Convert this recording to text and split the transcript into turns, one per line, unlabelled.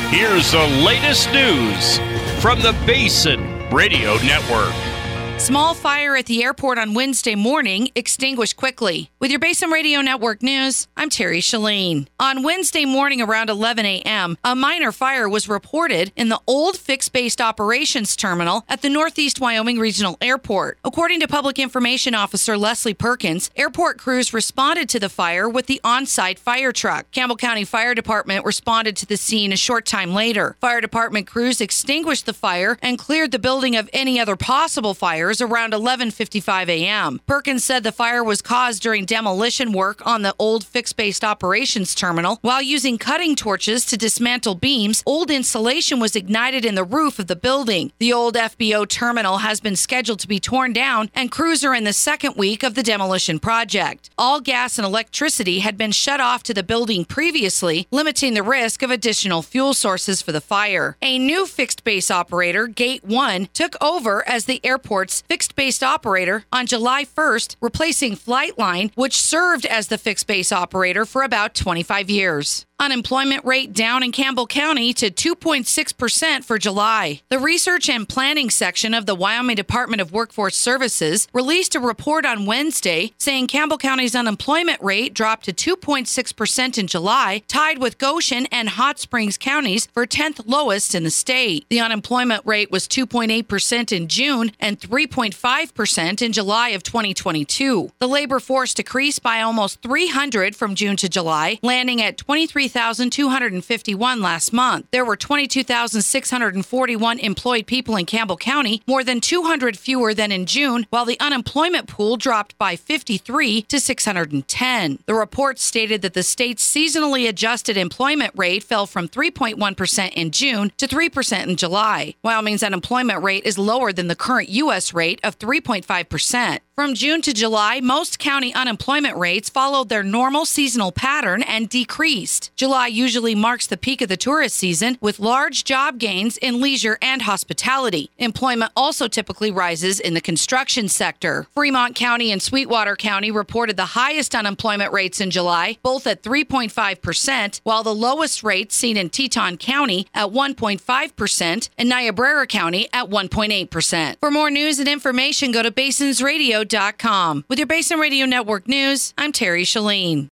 Here's the latest news from the Basin Radio Network.
Small fire at the airport on Wednesday morning extinguished quickly. With your Basin Radio Network news, I'm Terry Shalene. On Wednesday morning around 11 a.m., a minor fire was reported in the old fixed-based operations terminal at the Northeast Wyoming Regional Airport. According to Public Information Officer Leslie Perkins, airport crews responded to the fire with the on-site fire truck. Campbell County Fire Department responded to the scene a short time later. Fire department crews extinguished the fire and cleared the building of any other possible fires around 11:55 a.m. Perkins said the fire was caused during demolition work on the old fixed-based operations terminal. While using cutting torches to dismantle beams, old insulation was ignited in the roof of the building. The old FBO terminal has been scheduled to be torn down, and crews are in the second week of the demolition project. All gas and electricity had been shut off to the building previously, limiting the risk of additional fuel sources for the fire. A new fixed-base operator, Gate 1, took over as the airport's fixed-based operator on July 1st, replacing Flightline, which served as the fixed-base operator for about 25 years. Unemployment rate down in Campbell County to 2.6% for July. The Research and Planning section of the Wyoming Department of Workforce Services released a report on Wednesday saying Campbell County's unemployment rate dropped to 2.6% in July, tied with Goshen and Hot Springs counties for 10th lowest in the state. The unemployment rate was 2.8% in June and 3.5% in July of 2022. The labor force decreased by almost 300 from June to July, landing at 23,251 last month. There were 22,641 employed people in Campbell County, more than 200 fewer than in June, while the unemployment pool dropped by 53 to 610. The report stated that the state's seasonally adjusted employment rate fell from 3.1% in June to 3% in July. Wyoming's unemployment rate is lower than the current U.S. rate of 3.5%. From June to July, most county unemployment rates followed their normal seasonal pattern and decreased. July usually marks the peak of the tourist season, with large job gains in leisure and hospitality. Employment also typically rises in the construction sector. Fremont County and Sweetwater County reported the highest unemployment rates in July, both at 3.5%, while the lowest rates seen in Teton County at 1.5% and Niobrara County at 1.8%. For more news and information, go to basinsradio.com. With your Basin Radio Network news, I'm Terry Shalene.